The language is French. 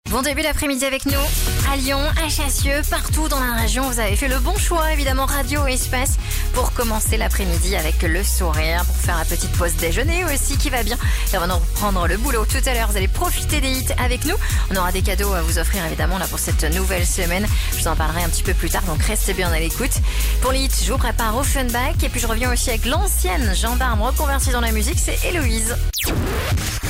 Bon début d'après-midi avec nous, à Lyon, à Chassieux, partout dans la région. Vous avez fait le bon choix, évidemment, Radio Espace, pour commencer l'après-midi avec le sourire, pour faire la petite pause déjeuner aussi qui va bien. Et avant de reprendre le boulot tout à l'heure, vous allez profiter des hits avec nous. On aura des cadeaux à vous offrir, évidemment, là pour cette nouvelle semaine. Je vous en parlerai un petit peu plus tard, donc restez bien à l'écoute. Pour les hits, je vous prépare Offenbach et puis je reviens aussi avec l'ancienne gendarme reconvertie dans la musique, c'est Héloïse.